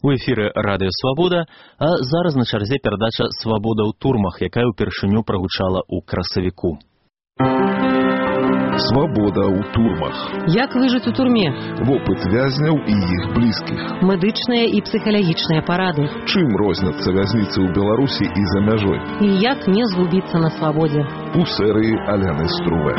У эфіры радыё «Свабода», а зараз на чарзе перадача «Свабода ў турмах», якая ўпершыню прагучала ў красавіку. Свабода ў турмах. Як выжыць у турме? Вопыт вязняў і іх блізкіх. Медычныя і псіхалагічныя парады. Чым розняцца вязніцы ў Беларусі і за мяжой? І як не згубіцца на свабодзе? У серыі Аляны Струве.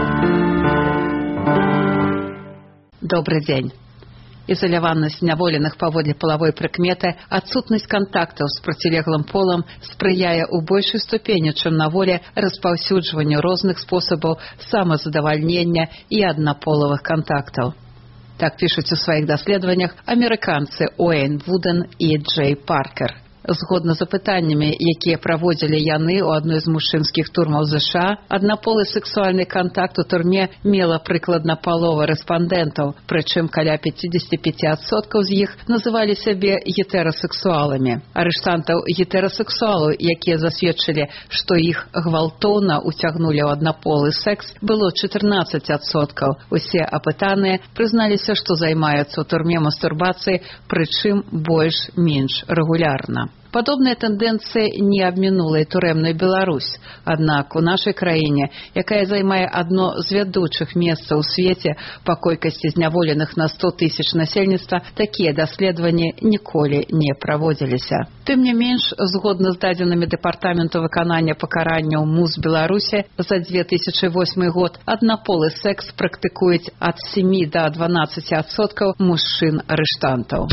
Добрый дзень. Ізаляванасць зняволеных паводле палавой прыкметы, адсутнасць кантактаў з процілеглым полам спрыяе ў большай ступені, чым на волі, распаўсюджванню розных спосабаў самазадавальнення і аднаполавых кантактаў. Так пішуць у сваіх даследаваннях амерыканцы Уэйн Вуден і Джей Паркер. Згодна з апытаннямі, якія праводзілі яны ў адной з мужчынскіх турмаў США, аднаполы сексуальны кантакт у турме мела прыкладна палова рэспандэнтаў, прычым каля 55% з іх называлі сябе гетэрасексуаламі. Арыштантаў гетэрасексуалаў, якія засведчылі, што іх гвалтоўна уцягнулі ў аднаполы секс, было 14%. Усе апытаныя прызналіся, што займаюцца ў турме мастурбацыяй, прычым больш-менш рэгулярна. Падобная тэндэнцыя не абмінула і турэмную Беларусь. Аднак у нашай краіне, якая займае адно з вядучых месцаў у свеце па колькасці зняволеных на 100 тысяч насельніцтва, такія даследаванні ніколі не праводзіліся. Тым не менш, згодна з дадзенымі Дэпартаменту выканання пакаранняў МУЗ Беларусі, за 2008 год аднаполы секс практыкуюць ад 7 до 12% мужчын-арыштантаў.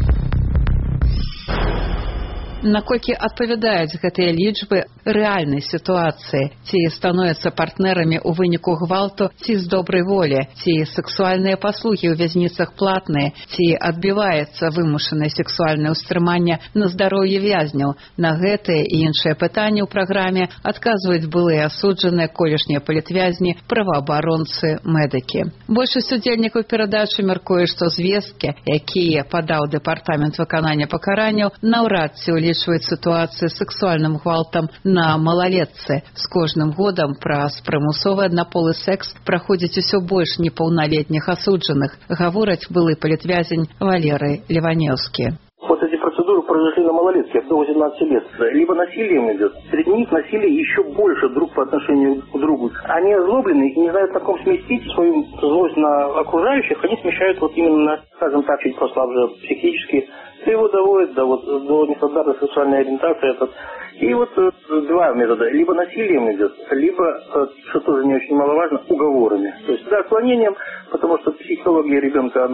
Наколькі адпавядаюць гэтыя лічбы рэальнай сітуацыі, ці становяцца партнерамі ў выніку гвалту, ці з добрай волі, ці сексуальныя паслугі ў вязніцах платныя, ці адбіваецца вымушанае сексуальнае ўстрыманне на здароўе вязняў. На гэтыя і іншыя пытанні ў праграме адказваюць былыя асуджаныя, колішнія палітвязні, праваабаронцы, медыкі. Большасць удзельнікаў перадачы мяркуе, што звесткі, якія падаў Дэпартамент выканання пакаранняў, наўрад ці ўлічваюць сітуацыю з сексуальным гвалтам на малалетцы. З кожным годам праз прымусовы аднаполы секс праходзіць усё больш непаўналетніх асуджаных, гавораць былы палітвязень Валерый Леваневскі. Вот эти процедуры произошли на малолетках до 18 лет. Либо насилием идет. Среди них насилие еще больше друг по отношению к другу. Они озлоблены и не знают, на ком сместить свою злость на окружающих. Они смещают вот именно, скажем так, чуть послабже психически. Это его доводит до нестандартной сексуальной ориентации. И вот два метода. Либо насилием идет, либо, что тоже не очень маловажно, уговорами. То есть, да, отклонением, потому что психология ребенка,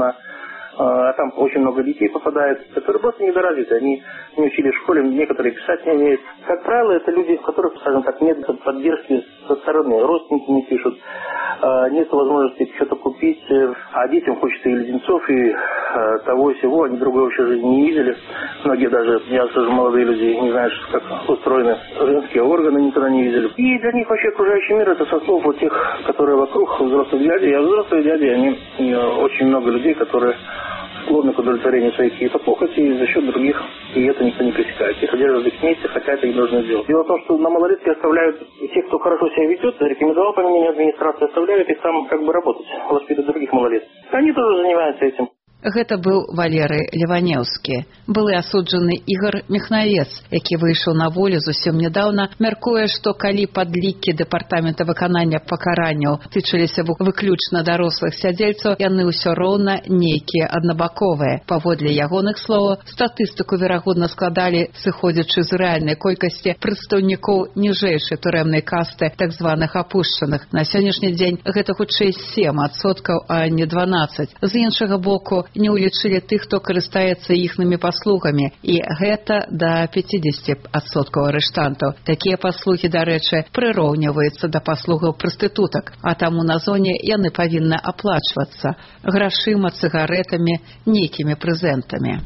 а там очень много детей попадает, которые просто недоразвиты, они не учили в школе, некоторые писать не умеют. Как правило, это люди, у которых, скажем так, нет поддержки со стороны, родственники не пишут, нет возможности что-то купить, а детям хочется и леденцов, и того и сего, они другой вообще жизни не видели. Многие даже, я слышу, молодые люди не знают, как устроены женские органы, никогда не видели. И для них вообще окружающий мир, это со слов вот тех, которые вокруг, взрослых дядей, а взрослые дяди, они очень много людей, которые склонны к удовлетворению своих каких-то похотей за счет других, и это никто не пресекает. Их держат вместе, хотя это и должны делать. Дело в том, что на малолетке оставляют тех, кто хорошо себя ведет, рекомендовал по мнению администрации, оставляют их там как бы работать, воспитывать других малолеток. Они тоже занимаются этим. Гэта быў Валерый Леваневскі. Былы асуджаны Ігор Міхнавец, які выйшаў на волю зусім нядаўна, мяркуе, што калі падлікі Дэпартамента выканання пакаранняў тычыліся выключна дарослых сядзельцаў, яны ўсё роўна нейкія аднабаковыя. Паводле ягоных словаў, статыстыку верагодна складалі, сыходзячы з рэальнай колькасці прадстаўнікоў ніжэйшай турэмнай касты, так званых апушчаных. На сённяшні дзень гэта хутчэй 7%, а не 12%. З іншага боку, не ўлічылі тых, хто карыстаецца іхнымі паслугамі, і гэта да 50% арыштантаў. Такія паслугі, дарэчы, прыроўніваюцца да паслугаў прастытутак, а таму на зоне яны павінны аплачвацца грашыма, цыгарэтамі, нейкімі прэзентамі.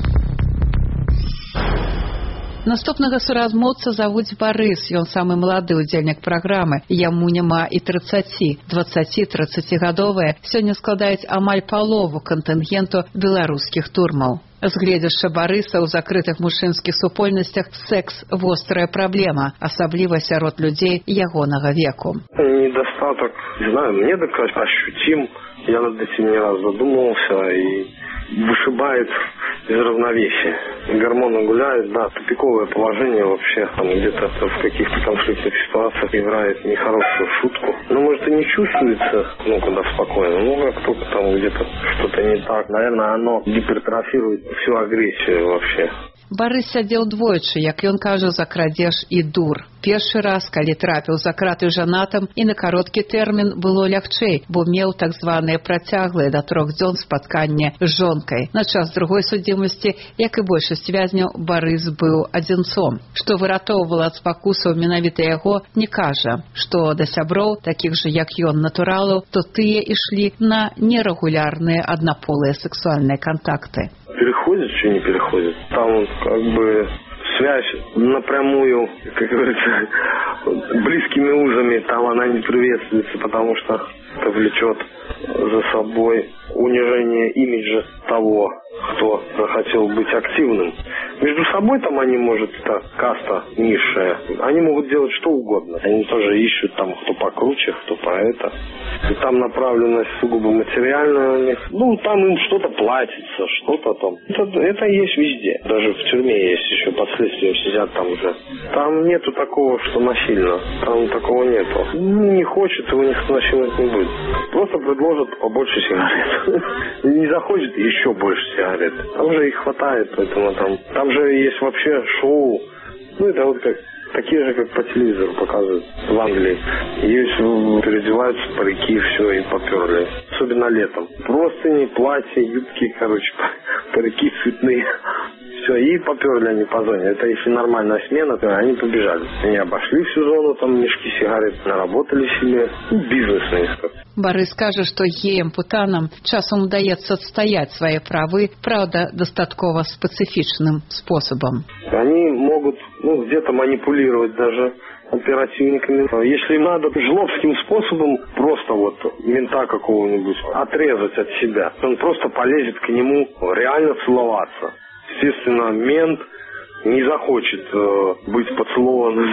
Наступнага суразмоўца завуць Барыс, ён самы малады ўдзельнік праграмы, яму няма і 30, 20-30гадовыя сёння складаюць амаль палову кантынгенту беларускіх турмаў. З гледзяшча Барыса ў закрытых мужчынскіх супольнасцях секс вострая праблема, асабліва сярод людзей ягонага веку. Недостаток, не знаю, мне так ощутим. Я над этим не раз задумывался, и вышибает из равновесия. Гормоны гуляют, да, тупиковое положение вообще, там где-то в каких-то конфликтных ситуациях играет нехорошую шутку. Ну, может, и не чувствуется, ну, когда спокойно, но как только там где-то что-то не так, наверное, оно гипертрофирует всю агрессию вообще. Барыс сядзеў двойчы, як ён кажа, за крадзеж і дур. Першы раз, калі трапіў за краты жанатым, і на кароткі тэрмін было лягчэй, бо меў так званыя працяглыя да 3 дзён спаткання з жонкай. На час другой судзімасці, як і большасць вязняў, Барыс быў адзінцом. Што выратоўвала ад спакусаў менавіта яго, не кажа. Што да сяброў, такіх жа як ён натуралаў, то тыя ішлі на нерэгулярныя аднаполыя сексуальныя контакты. Переходит, что не переходит. Там как бы связь напрямую, как говорится, близкими узами, там она не приветствуется, потому что это влечет за собой унижение имиджа того, кто захотел быть активным. Между собой там они, может, это каста низшая, они могут делать что угодно. Они тоже ищут там, кто покруче, кто по это. И там направленность сугубо материальная у них. Ну, там им что-то платится, что-то там. Это есть везде. Даже в тюрьме есть еще последствия, сидят там уже. Там нету такого, что насильно. Там такого нету. Не хочет, его никто насиловать не будет. Просто предложат побольше сигарет. Не захочет, еще больше сигарет. Там же их хватает, поэтому там же есть вообще шоу. Ну, это вот как такие же, как по телевизору показывают в Англии. Есть, переодеваются парики, все, и поперли. Особенно летом. Простыни, платья, юбки, короче, парики цветные. Все, и поперли они по зоне. Это если нормальная смена, то они побежали. Они обошли всю зону, там мешки сигарет, наработали себе. Бизнес на них. Барыс кажа, што геям-путанам часам удаецца адстаяць свае правы, правда, дастаткова специфичным способом. Они могут, где-то манипулировать даже оперативниками. Если им надо жлобским способом просто вот мента какого-нибудь отрезать от себя, он просто полезет к нему реально целоваться. Естественно, мент не захочет быть поцелованным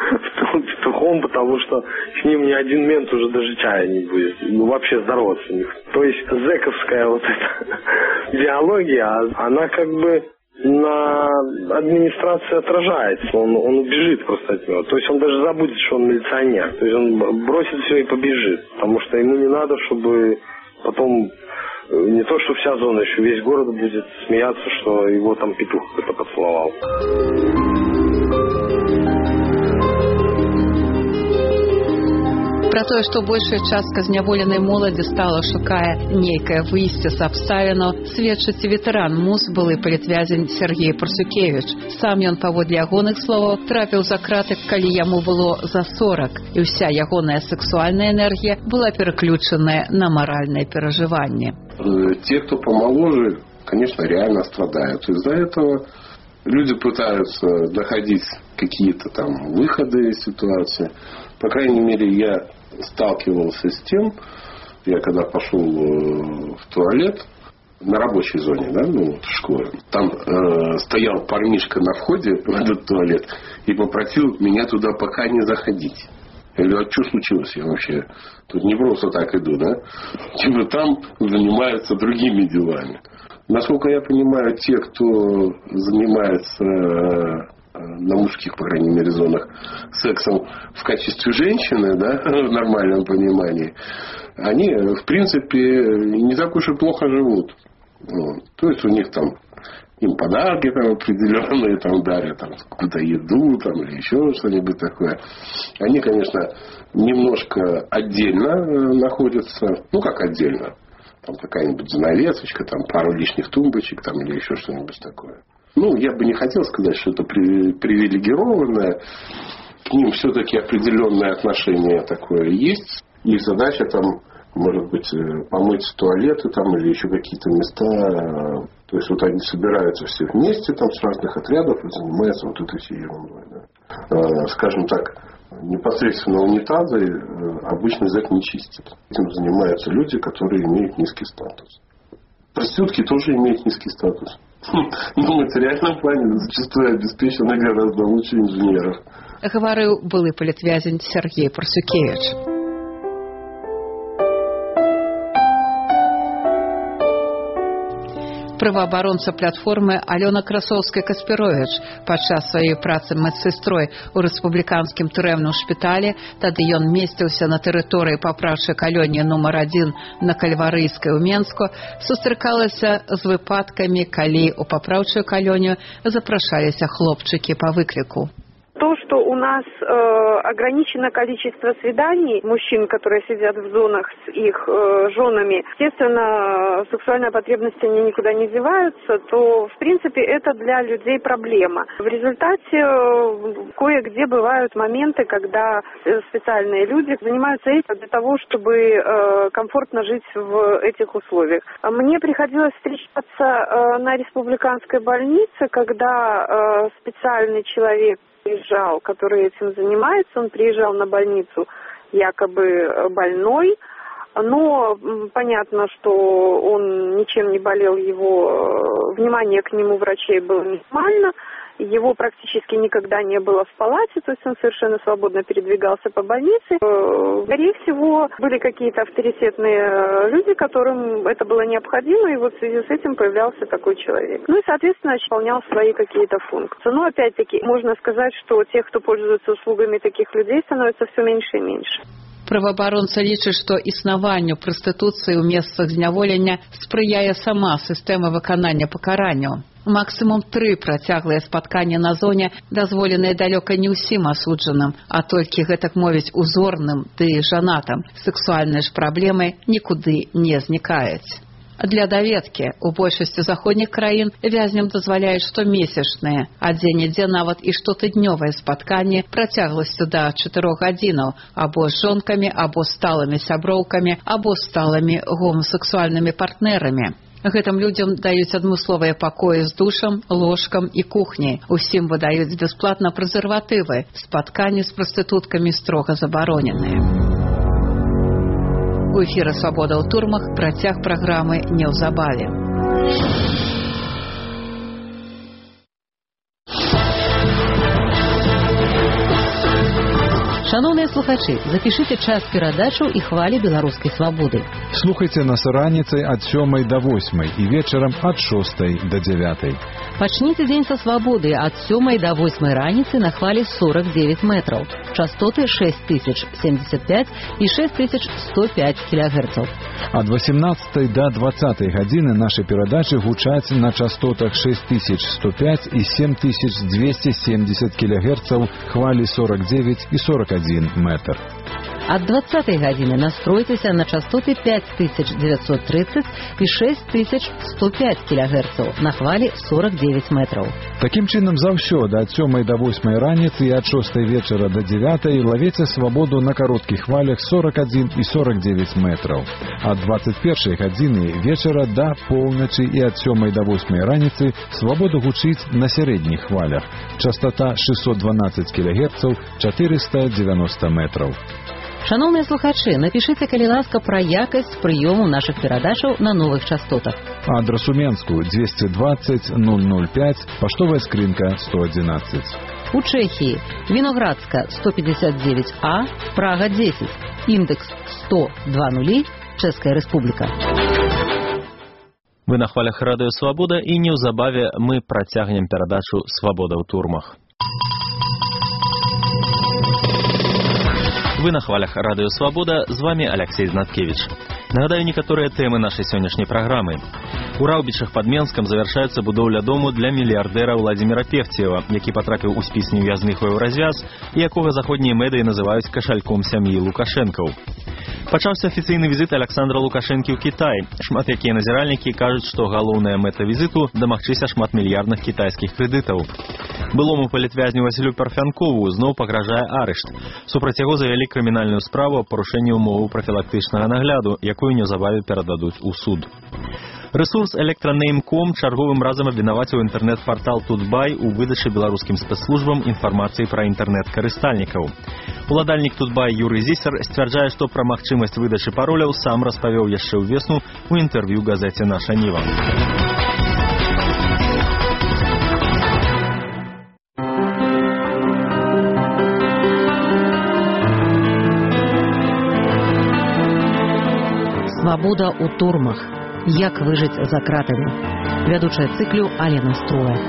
петухом, потому что с ним ни один мент уже даже чая не будет. Вообще здороваться не. То есть зэковская вот эта идеология, она как бы на администрации отражается. Он убежит просто от него. То есть он даже забудет, что он милиционер. То есть он бросит все и побежит. Потому что ему не надо, чтобы потом не то, что вся зона, еще весь город будет смеяться, что его там петух кто-то поцеловал. Пра тое, што большая частка зняволенай моладзі стала шукае нейкае выйсце з абставінаў, сведчыць ветэран МУС, былы палітвязень Сергей Парсюкевіч. Сам ён, паводле ягоных словаў, трапіў за краты, калі яму было за 40, і ўся ягоная сексуальная энергія была переключаная на маральнае перажыванне. Те, кто помоложе, конечно, реально страдают. Из-за этого люди пытаются находить какие-то там выходы из ситуации. По крайней мере, я сталкивался с тем, я когда пошел в туалет на рабочей зоне, да, в школе, там стоял парнишка на входе в этот туалет и попросил меня туда пока не заходить. Я говорю, а что случилось? Я вообще тут не просто так иду, да? Типа там занимаются другими делами. Насколько я понимаю, те, кто занимается на мужских, по крайней мере, зонах сексом в качестве женщины, да, в нормальном понимании, они, в принципе, не так уж и плохо живут. Вот. То есть у них там им подарки там определенные там дарят, там какую-то еду там, или еще что-нибудь такое. Они, конечно, немножко отдельно находятся. Ну, как отдельно. Там какая-нибудь занавесочка, там пару лишних тумбочек там, или еще что-нибудь такое. Ну, я бы не хотел сказать, что это привилегированное. К ним все-таки определенное отношение такое есть. Их задача там, может быть, помыть туалеты там или еще какие-то места. То есть вот они собираются все вместе там с разных отрядов и занимаются вот этой всей ерундой. Да. Скажем так, непосредственно унитазы обычно зэк не чистит. Этим занимаются люди, которые имеют низкий статус. Проститутки тоже имеют низкий статус. Но в материальном плане зачастую обеспечены гораздо лучше инженеров. Говорил былы палітвязень Сергей Парсюкевич. Праваабаронца платформы Алёна Красоўская-Каспіровіч падчас сваёй працы медсестрой у рэспубліканскім турэмным шпіталі, тады ён месціўся на тэрыторыі папраўчай калоніі нумар 1 на Кальварыйскай у Менску, сустракалася з выпадкамі, калі ў папраўчую калонію запрашаліся хлопчыкі па выкліку. То, что у нас ограничено количество свиданий мужчин, которые сидят в зонах с их женами, естественно, сексуальные потребности они никуда не деваются, то, в принципе, это для людей проблема. В результате кое-где бывают моменты, когда специальные люди занимаются этим для того, чтобы комфортно жить в этих условиях. Мне приходилось встречаться на республиканской больнице, когда специальный человек приезжал, который этим занимается, он приезжал на больницу якобы больной, но понятно, что он ничем не болел, его внимание к нему врачей было минимально, его практически никогда не было в палате, то есть он совершенно свободно передвигался по больнице. Скорее всего, были какие-то авторитетные люди, которым это было необходимо, и вот в связи с этим появлялся такой человек. Ну и, соответственно, исполнял свои какие-то функции. Но, опять-таки, можно сказать, что тех, кто пользуется услугами таких людей, становится все меньше и меньше. Праваабаронца лічыць, што існаванню прастытуцыі ў месцах зняволення спрыяе сама сістэма выканання пакаранняў. Максимум 3 працяглыя спатканні на зоне дазволеныя далёка не ўсім асуджаным, а толькі, гэтак мовіць, узорным ды жанатам. Сексуальныя ж праблемы нікуды не знікаюць. Для даведкі у большасці заходніх краін вязням дазваляюць штомесячныя, а дзе-нідзе нават і штотыднёвыя спатканні працягласцю да 4 гадзінаў або з жонкамі, або сталымі сяброўкамі, або сталымі гомасексуальнымі партнерамі. Гэтым людзям даюць адмысловыя пакоі з душам, ложкам і кухняй. Усім выдаюць бясплатна прэзерватывы. Спатканні з прастытуткамі строга забароненыя. У эфіры «Свабода ў турмах» працяг праграмы неўзабаве. Шановныя слухачы, запішыце час перадачу і хвалі беларускай свабоды. Слухайце нас раніцай ад 7 до 8 і вечарам ад 6 до 9. Пачніце дзень са свабоды ад 7 до 8 раніцы на хвалі 49 метраў. Частоты 6075 і 6105 кГц. Ад 18 до 20 гадзіны нашы перадачы гучаць на частотах 6105 і 7270 кГц, хвалі 49 і 41 метр. Ад 20 гадзіны настройцеся на частоты 5930 і 6105 кГц на хвалі 49 метраў. Такім чынам заўсёды ад 7 до 8 раніцы і ад 6 вечара до 9 лавіце свабоду на кароткіх хвалях 41 і 49 метраў. Ад 21 гадзіны вечара да поўначы і ад 7 до 8 раніцы свабода гучыць на сярэдніх хвалях. Частота 612 кГц, 490 метраў. Шановныя слухачы, напішыце, калі ласка, пра якасць прыёму нашых перадачаў на новых частотах. Адрас у Менску 220 005, паштовая скрынка 111. У Чэхіі Віноградска 159А, Прага 10, індекс 10020, Чэшская Рэспубліка. Вы на хвалях радыё «Свабода» і неўзабаве мы працягнем перадачу «Свабода ў турмах». Вы на хвалях радыё «Свабода», з вами Алексей Знаткевич. Нагадаю некаторыя тэмы нашай сённяшняй праграмы. У Раўбічах пад Менскам завяршаецца будоўля дому для мільярдэра Владзіміра Певцева, які патрапіў у спіс невязных у еўразвяз і якога заходнія медыі называюць кашальком сям'і Лукашэнкаў. Пачаўся афіцыйны візіт Александра Лукашэнкі ў Кітай. Шмат якія назіральнікі кажуць, што галоўная мэта візіту – дамагчыся шматмільярдных кітайскіх крэдытаў. Былому палітвязню Васілю Парфянкову зноў пагражае арышт. Супраць яго завялі крымінальную справу аб парушэнні ўмоваў прафілактычнага нагляду, якую неўзабаве перададуць у суд. Рэсурс Электранейм.ком чарговым разам абвінаваціў інтэрнэт-партал Тутбай у выдачы беларускім спецслужбам інфармацыі пра інтэрнэт-карыстальнікаў. Уладальнік Тутбай Юрый Зісер сцвярджае, што пра магчымасць выдачы пароляў сам распавёў яшчэ ўвесну ў інтэрв'ю газеце «Наша Ніва». Свабода ў турмах. Як выжыць за кратамі. Вядучая цыклю Алена Струэ.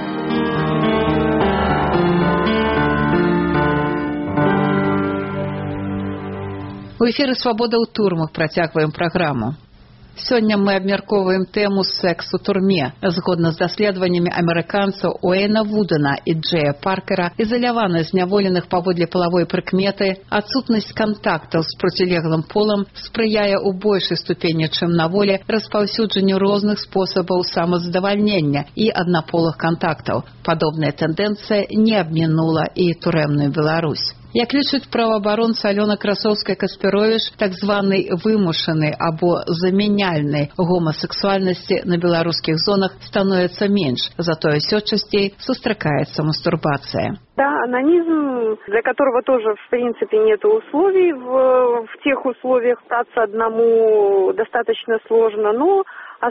У эфіры «Свабода ў турмах» працягваем праграму. Сёння мы абмяркоўваем тэму секс у турме. Згодна з даследаваннямі амерыканцаў Уэйна Вудена і Джея Паркера, ізаляваны зняволеных паводле палавой прыкметы, адсутнасць кантактаў з процілеглым полам спрыяе ў большай ступені, чым на волі, распаўсюджанню розных спосабаў самазадавальнення і аднаполых кантактаў. Падобная тэндэнцыя не абмінула і турэмную Беларусь. Як лічыць праваабаронца Алёна Красоўская-Каспіровіч, так званай вымушанай або замяняльнай гомасексуальнасці на беларускіх зонах становіцца менш, затое ўсё часцей сустракаецца мастурбацыя. Да, анонизм, для которого тоже, в принципе, нет условий, в тех условиях остаться одному достаточно сложно, но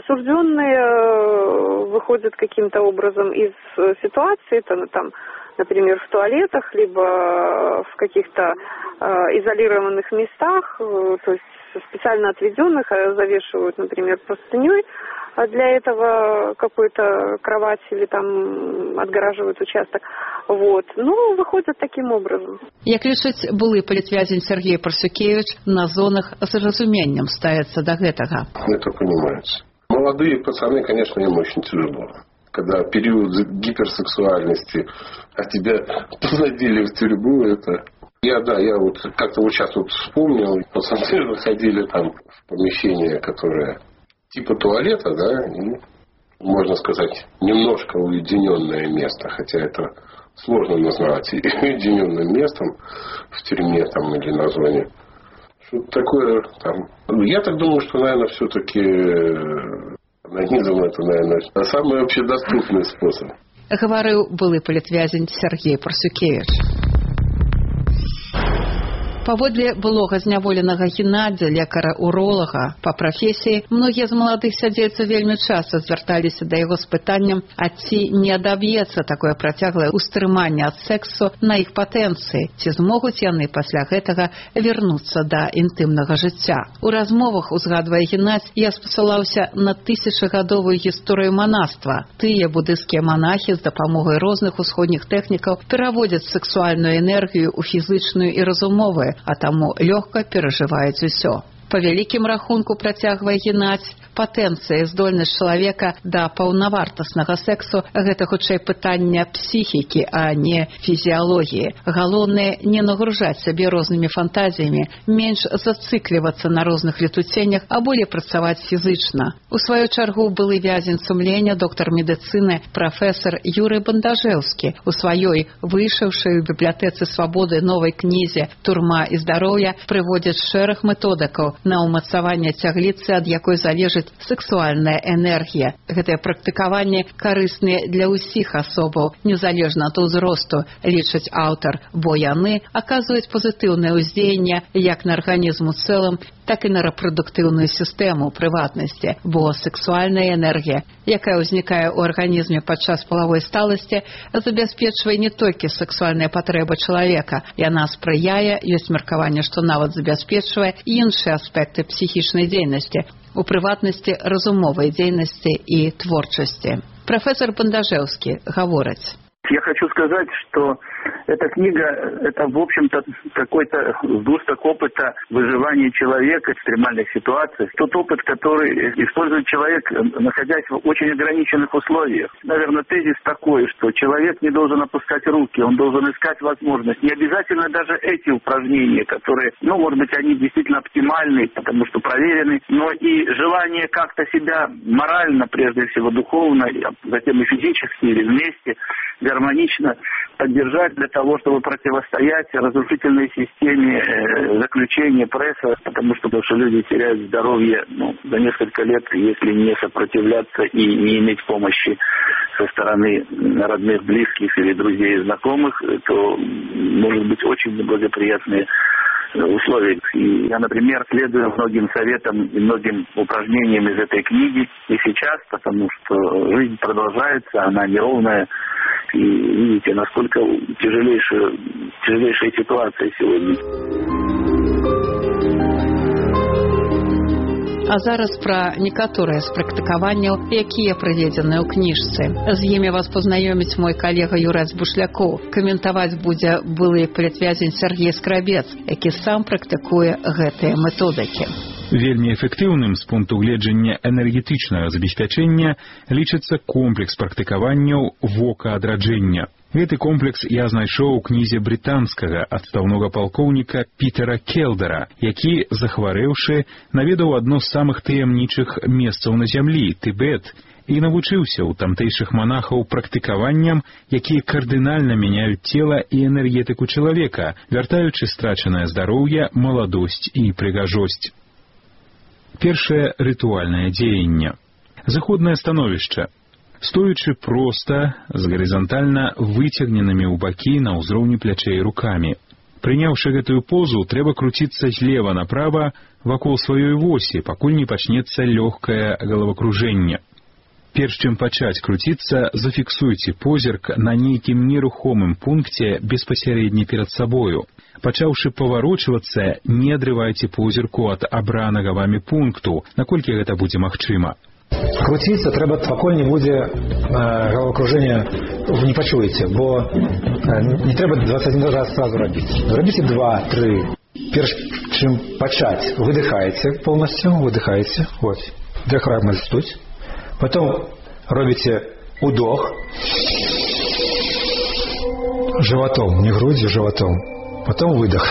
осужденные выходят каким-то образом из ситуации, там, например, в туалетах, либо в каких-то изолированных местах, то есть специально отведенных, завешивают, например, простыней для этого какой-то кровать или там отгораживают участок. Вот. Ну, выходят таким образом. Як лічыць былы палітвязень Сергей Парсюкевич, на зонах с разуменнем ставится до гэтага. Это понимается. Молодые пацаны, конечно, им очень тяжело. Когда период гиперсексуальности, а тебя посадили в тюрьму, это... Я вот как-то вот сейчас вот вспомнил, пацаны выходили там в помещение, которое типа туалета, да, и, можно сказать, немножко уединенное место, хотя это сложно назвать уединенным местом в тюрьме там или на зоне. Что-то такое там... Я так думаю, что, наверное, все-таки... Анонизм – это, наверное, самый общедоступный способ. Гаварыў былы палітвязень Сергей Парсюкевич. Паводле былога зняволенага Геннадзя, лекара-уролага па прафесіі, многія з маладых сядзельцаў вельмі часта звярталіся да яго з пытаннем, а ці не адаб'ецца такое працяглае ўстрыманне ад сексу на іх патэнцыі, ці змогуць яны пасля гэтага вярнуцца да інтымнага жыцця. У размовах, узгадвае Геннадзь, я спасылаўся на тысячагадовую гісторыю манаства. Тыя будысцкія манахі з дапамогай розных усходніх тэхнікаў пераводзяць сексуальную энергію ў фізычную і разумовую, а таму лёгка перажываюць усё. Па вялікім рахунку, працягвае Геннадзь, патэнцыя, здольнасць чалавека да паўнавартаснага сексу – гэта хутчэй пытання псіхікі, а не фізіялогіі. Галоўнае не нагружаць сабе рознымі фантазіямі, менш зацыклівацца на розных летуценнях, а болей працаваць фізычна. У сваю чаргу былы вязень сумлення, доктар медыцыны, прафесар Юрый Бандажэўскі у сваёй выйшаўшай у бібліятэцы свабоды новай кнізе «Турма і здароўя» прыводзіць шэраг методыкаў на ўмацаванне цягліцы, ад якой залежыць сексуальная энергія. Гэтыя практыкаванні карысныя для ўсіх асобаў, незалежна ад узросту, лічыць аўтар, бо яны аказваюць пазітыўнае ўздзеянне як на арганізм у цэлым, так і на рэпрадуктыўную сістэму прыватнасці, бо сексуальная энергія, якая ўзнікае ў арганізме падчас палавой сталасці, забяспечвае не толькі сексуальныя патрэбы чалавека, яна спрыяе, ёсць меркаванне, што нават забяспечвае іншыя аспекты псіхічнай дзейнасці, у прыватнасці разумовай дзейнасці і творчасці. Прафесор Бандажэўскі гаворыць. Я хочу сказать, что эта книга – это, в общем-то, какой-то сгусток опыта выживания человека в экстремальных ситуациях. Тот опыт, который использует человек, находясь в очень ограниченных условиях. Наверное, тезис такой, что человек не должен опускать руки, он должен искать возможность. Не обязательно даже эти упражнения, которые, может быть, они действительно оптимальны, потому что проверены, но и желание как-то себя морально, прежде всего духовно, а затем и физически или вместе, гармонично поддержать для того, чтобы противостоять разрушительной системе заключения пресса, потому что люди теряют здоровье за несколько лет, если не сопротивляться и не иметь помощи со стороны родных, близких или друзей и знакомых, то может быть очень неблагоприятные условий. И я, например, следую многим советам и многим упражнениям из этой книги и сейчас, потому что жизнь продолжается, она неровная. И видите, насколько тяжелейшая ситуация сегодня. А зараз пра некаторыя з практыкаванняў, якія прыведзеныя ў кніжцы. З імі вас пазнаёміць мой калега Юрась Бушлякоў. Каментаваць будзе былы палітвязень Сергей Скрабец, які сам практыкуе гэтыя методыкі. Вельмі эфектыўным з пункту гледжання энергетычнага забеспячэння лічыцца комплекс практыкаванняў вока-адраджэння. Гэты комплекс я знайшоў у кнізе брытанскага адстаўнога палкоўніка Пітера Келдера, які, захварэўшы, наведаў адно з самых таямнічых месцаў на зямлі – Тыбет, і навучыўся ў тамтэйшых манахаў практыкаванням, якія кардынальна мяняюць цела і энергетыку чалавека, вяртаючы страчанае здароўе, маладосць і прыгажосць. Першае рытуальнае дзеянне. Заходнае становішча. Стоячы проста, з гарызантальна выцягненымі ў бакі на ўзроўні плячэй рукамі. Прыняўшы гэтую позу, трэба круціцца злева направа вакол сваёй восі, пакуль не пачнецца лёгкае галавакружэнне. Перш чым пачаць круціцца, зафіксуйце позірк на нейкім нерухомым пункце беспасярэдне перад сабою. Пачаўшы паварочвацца, не адрывайце позірку ад абранага вамі пункту, наколькі гэта будзе магчыма. Круціцца трэба, пакуль не будзе галавакружэння, вы не пачуеце, бо не трэба 21 раз сразу рабіць. Зрабіце 2-3. Перш чым пачаць, выдыхаеце полностью, выдыхаеце, вот, дыхаем тут. Потом робите удох животом, не грудью, животом. Потом выдох.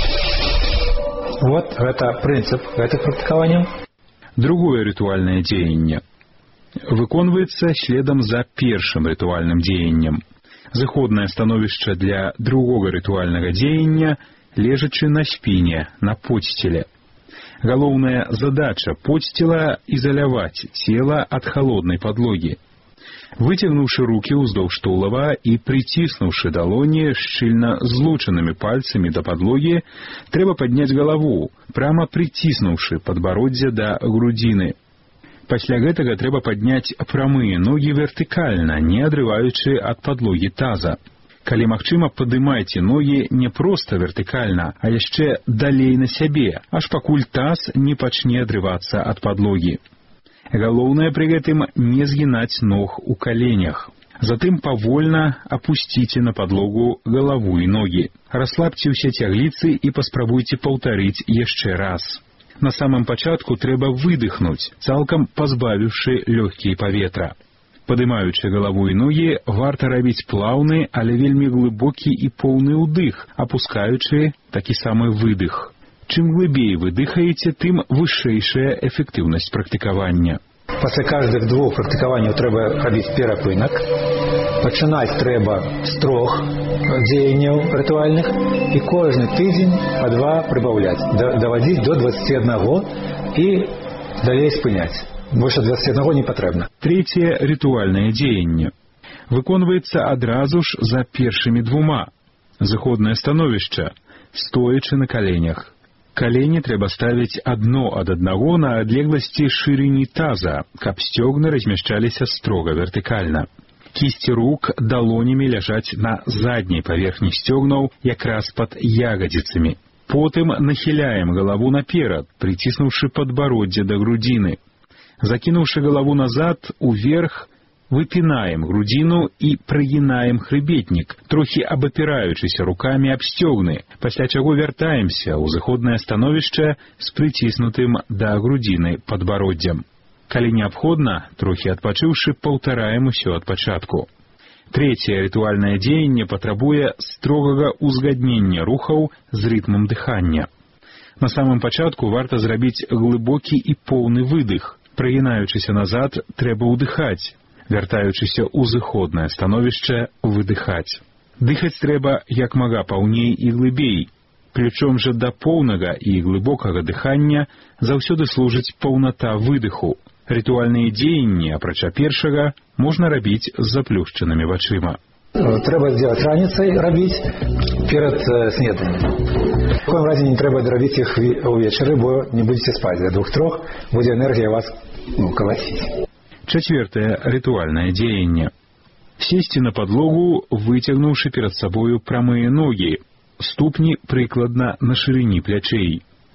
Вот это принцип гэтых практыкаванняў. Другое рытуальнае дзеянне. Выконваецца следам за першым рытуальным дзеяннем. Заходнае становішча для другога рытуальнага дзеяння лежачы на спіне, на подсціле. Галоўная задача подсціла ізаляваць цела ад халоднай падлогі. Выцягнуўшы рукі ўздоўж тулава і прыціснуўшы далоні шчыльна злучанымі пальцамі да падлогі, трэба падняць галаву, прама прыціснуўшы падбароддзе да грудзіны. Пасля гэтага трэба падняць прамыя ногі вертыкальна, не адрываючы ад падлогі таза. Калі магчыма, падымайце ногі не проста вертыкальна, а яшчэ далей на сябе, аж пакуль таз не пачне адрывацца ад падлогі. Галоўнае пры гэтым не згінаць ног у каленях. Затым павольна апусціце на падлогу галаву і ногі. Расслабьце ўсе цягліцы і паспрабуйце паўтарыць яшчэ раз. На самым пачатку трэба выдыхнуць, цалкам пазбавіўшы лёгкія паветра. Падымаючы галаву і ногі, варта рабіць плаўны, але вельмі глыбокі і поўны ўдых, апускаючы такі самы выдых. Чым глыбей вы дыхаеце, тым вышэйшая эфектыўнасць практыкавання. Пасля кожных двух практыкаванняў трэба рабіць перапынак. Пачынаць трэба з 3 дзеянняў рытуальных і кожны тыдзень па 2 прыбаўляць, даводзіць до 21 і далей спыняць. Больше 21 не патрэбна. Трэцяе рытуальнае дзеянне. Выконваецца адразу ж за першымі 2. Заходнае становішча, стоячы на каленях. Калені трэба ставіць адно ад аднаго на адлегласці шырыні таза, каб сцёгны размяшчаліся строга вертыкальна. Кісці рук далонямі ляжаць на задняй паверхні сцёгнаў, якраз пад ягадзіцамі. Потым нахіляем галаву наперад, прыціснуўшы падбароддзе да грудзіны. Закінуўшы галаву назад, уверх, выпінаем грудзіну і прыгінаем хрыбетнік, трохі абапіраючыся рукамі аб сцёгны, пасля чаго вяртаемся ў заходнае становішча з прыціснутым да грудзіны падбароддзям. Калі неабходна, трохі адпачыўшы, паўтараем усё ад пачатку. Трэцяе рытуальнае дзеянне патрабуе строгага ўзгаднення рухаў з рытмам дыхання. На самым пачатку варта зрабіць глыбокі і поўны выдых. Прыгінаючыся назад, трэба ўдыхаць. Вяртаючыся ў зыходнае становішча, выдыхаць. Дыхаць трэба як мага паўней і глыбей. Прычом жа да поўнага і глыбокага дыхання заўсёды служыць паўната выдыху. Рытуальныя дзеянні, апрача першага, можна рабіць з заплюшчанымі вачыма. Трэба зробіць раніцай рабіць перад снеданнем. В коем разе не трэба рабіць іх увечары, бо не будзеце спаць. До 2-3 будзе энергія вас калаціць. Чацвёртае рытуальнае дзеянне. Сесці на падлогу, выцягнуўшы перад сабою прамыя ногі, ступні прыкладна на шырыні плячэй.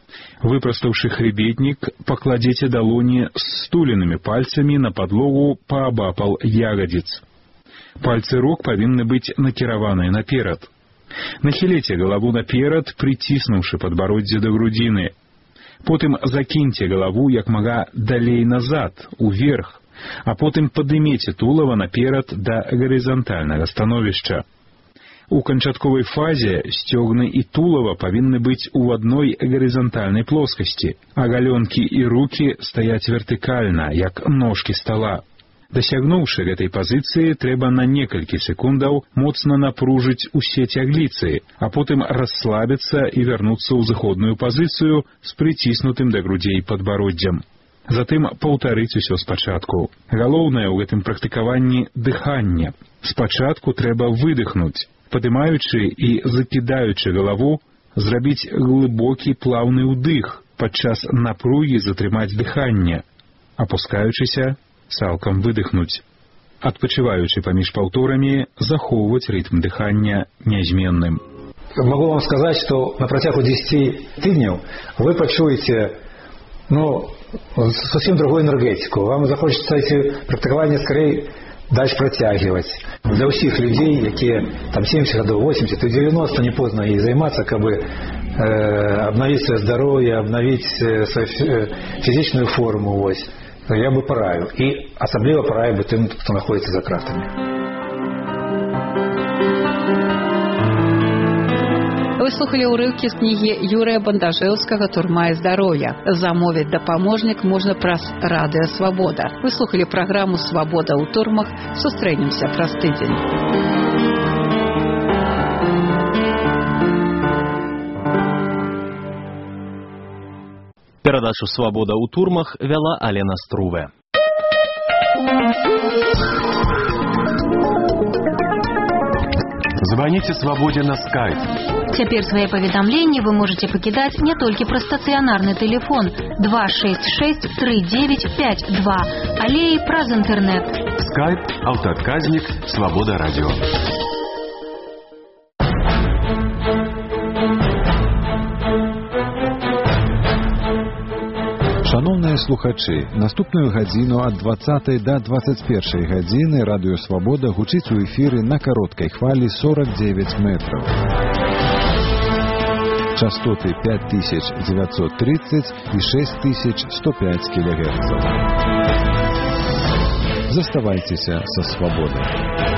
Выпрастаўшы хребетнік, пакладзеце далоні з стуленымі пальцамі на падлогу паабапал ягадзіц. Пальцы рук павінны быць накіраваныя наперад. Нахіліце галаву наперад, прыціснуўшы падбароддзе да грудзіны. Потым закіньце галаву як мага далей назад, уверх, а потым падымеце тулава наперад да гарызантальнага становішча. У канчатковай фазе сцёгны і тулава павінны быць у адной гарызантальнай плоскасці, а галёнкі і рукі стаяць вертыкальна, як ножкі стала. Дасягнуўшы гэтай пазіцыі, трэба на некалькі секундаў моцна напружыць усе цягліцы, а потым расслабіцца і вярнуцца ў зыходную пазіцыю з прыціснутым да грудзей падбароддзям. Затым паўтарыць усё спачатку. Галоўнае ў гэтым практыкаванні дыханне. Спачатку трэба выдыхнуць. Падымаючы і закідаючы галаву, зрабіць глыбокі плаўны ўдых, падчас напругі затрымаць дыханне, апускаючыся, цалкам выдыхнуць. Адпачываючы паміж паўторамі, захоўваць рытм дыхання нязменным. Могу вам сказать, что на протягу 10 тыдняў вы пачуеце совсем другую энергетику. Вам захочется эти практикования скорее дальше протягивать. Для всех людей, якія там 70 годов, 80 и 90, не поздно и заниматься, как бы обновить свое здоровье, обновить свою физичную форму. Ось. Я бы порадил. И особливо порадил бы тем, кто находится за кратами. Вы слухали ўрыўкі з кнігі Юрыя Бандажэўскага «Турма і здароўе». Замовіць дапаможнік можна праз радыё «Свабода». Вы слухали праграму «Свабода ў турмах». Сустрэнемся праз тыдзень. Перадачу «Свабода ў турмах» вяла Алена Струве. Звоните «Свободе» на скайп. Цяпер свае паведамленні вы можете пакідаць не толькі праз стацыянарны тэлефон 266 3952, але і праз інтэрнэт. Скайп, аўтаадказнік, «Свобода радио». Шановныя слухачы, наступную гадзіну ад 20 до 21 гадзіны радыё «Свабода» гучыць у эфіры на кароткай хвалі 49 метраў. Частоты 5930 и 6105 кГц. Заставайцеся са «Свабодай».